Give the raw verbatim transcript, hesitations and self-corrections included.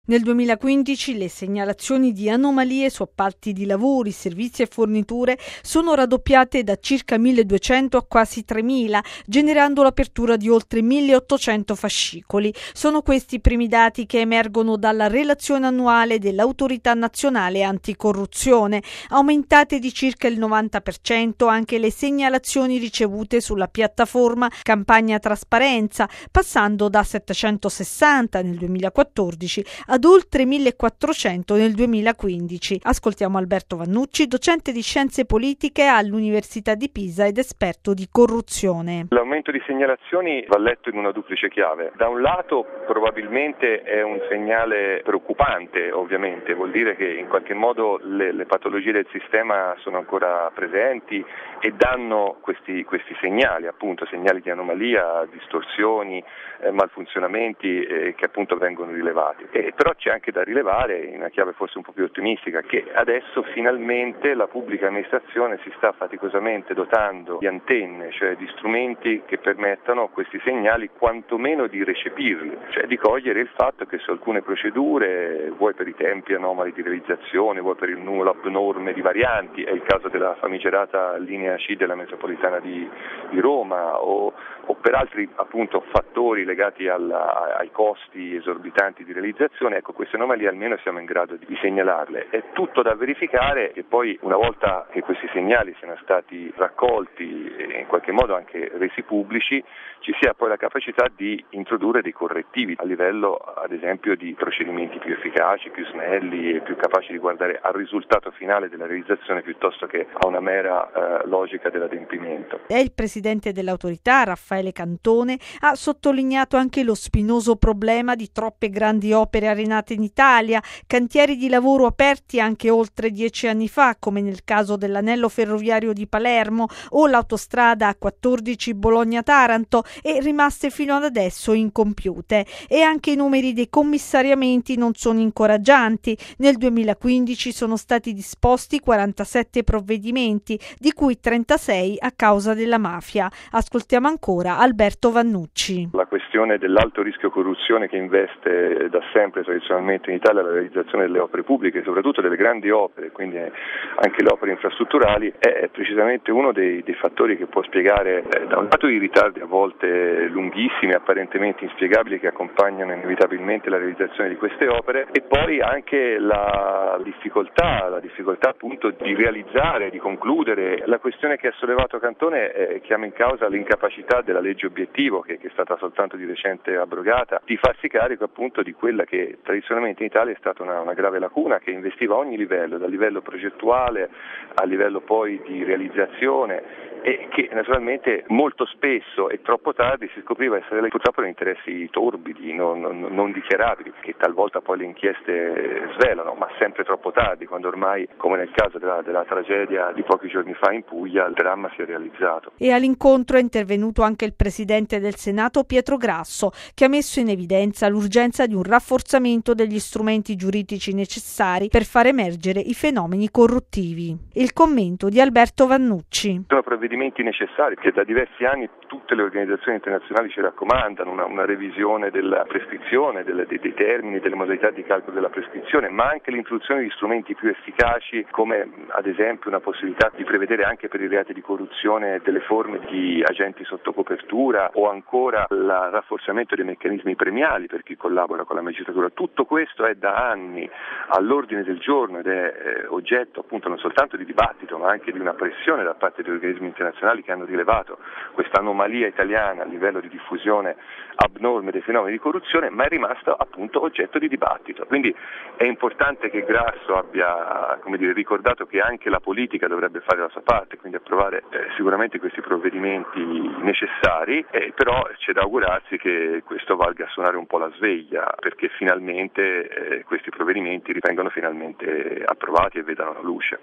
Nel duemilaquindici le segnalazioni di anomalie su appalti di lavori, servizi e forniture sono raddoppiate da circa milleduecento a quasi tremila, generando l'apertura di oltre milleottocento fascicoli. Sono questi i primi dati che emergono dalla relazione annuale dell'Autorità Nazionale Anticorruzione. Aumentate di circa il novanta per cento anche le segnalazioni ricevute sulla piattaforma Campagna Trasparenza, passando da settecentosessanta nel duemilaquattordici ad oltre millequattrocento nel duemilaquindici. Ascoltiamo Alberto Vannucci, docente di scienze politiche all'Università di Pisa ed esperto di corruzione. L'aumento di segnalazioni va letto in una duplice chiave. Da un lato probabilmente è un segnale preoccupante, ovviamente, vuol dire che in qualche modo le, le patologie del sistema sono ancora presenti e danno questi, questi segnali, appunto segnali di anomalia, distorsioni, eh, malfunzionamenti eh, che appunto vengono rilevati. E, però c'è anche da rilevare, in una chiave forse un po' più ottimistica, che adesso finalmente la pubblica amministrazione si sta faticosamente dotando di antenne, cioè di strumenti che permettano a questi segnali quantomeno di recepirli, cioè di cogliere il fatto che su alcune procedure, vuoi per i tempi anomali di realizzazione, vuoi per il numero abnorme di varianti, è il caso della famigerata linea C della metropolitana di, di Roma, o, o per altri appunto fattori legati alla, ai costi esorbitanti di realizzazione, ecco, queste anomalie almeno siamo in grado di segnalarle. È tutto da verificare e poi una volta che questi segnali siano stati raccolti e in qualche modo anche resi pubblici, ci sia poi la capacità di introdurre dei correttivi a livello ad esempio di procedimenti più efficaci, più snelli e più capaci di guardare al risultato finale della realizzazione piuttosto che a una mera eh, logica dell'adempimento. E il presidente dell'autorità, Raffaele Cantone, ha sottolineato anche lo spinoso problema di troppe grandi opere arenate in Italia, cantieri di lavoro aperti anche oltre dieci anni fa, come nel caso dell'anello ferroviario di Palermo o l'autostrada A quattordici Bologna-Taranto, e rimaste fino ad adesso incompiute. E anche i numeri dei commissariamenti non sono incoraggianti. Nel duemilaquindici sono stati disposti quarantasette provvedimenti, di cui trentasei a causa della mafia. Ascoltiamo ancora Alberto Vannucci. La questione dell'alto rischio corruzione che investe da sempre tradizionalmente in Italia la realizzazione delle opere pubbliche, soprattutto delle grandi opere, quindi anche le opere infrastrutturali, è precisamente uno dei, dei fattori che può spiegare eh, da un lato i ritardi a volte lunghissimi, apparentemente inspiegabili, che accompagnano inevitabilmente la realizzazione di queste opere, e poi anche la difficoltà, la difficoltà appunto di realizzare, di concludere. La questione che ha sollevato Cantone eh, chiama in causa l'incapacità della legge obiettivo, che, che è stata soltanto di recente abrogata, di farsi carico appunto di quella che tradizionalmente in Italia è stata una, una grave lacuna, che investiva a ogni livello, dal livello progettuale a livello poi di realizzazione, e che naturalmente molto spesso e troppo tardi si scopriva essere purtroppo interessi torbidi, non, non, non dichiarabili, che talvolta poi le inchieste svelano, ma sempre troppo tardi, quando ormai, come nel caso della, della tragedia di pochi giorni fa in Puglia, il dramma si è realizzato. E all'incontro è intervenuto anche il presidente del Senato Pietro Grasso, che ha messo in evidenza l'urgenza di un rafforzamento degli strumenti giuridici necessari per far emergere i fenomeni corruttivi. Il commento di Alberto Vannucci. Sono provvedimenti necessari che da diversi anni tutte le organizzazioni internazionali ci raccomandano, una, una revisione della prescrizione, delle, dei, dei termini, delle modalità di calcolo della prescrizione, ma anche l'introduzione di strumenti più efficaci, come ad esempio una possibilità di prevedere anche per i reati di corruzione delle forme di agenti sotto copertura, o ancora il rafforzamento dei meccanismi premiali per chi collabora con la magistratura. Tutto questo è da anni all'ordine del giorno ed è eh, oggetto appunto non soltanto di dibattito, ma anche di una pressione da parte degli organismi internazionali che hanno rilevato questa anomalia italiana a livello di diffusione abnorme dei fenomeni di corruzione, ma è rimasto appunto oggetto di dibattito. Quindi è importante che Grasso abbia, come dire, ricordato che anche la politica dovrebbe fare la sua parte, quindi approvare eh, sicuramente questi provvedimenti necessari, eh, però c'è da augurarsi che questo valga a suonare un po' la sveglia, perché finalmente eh, questi provvedimenti vengano finalmente approvati e vedano la luce.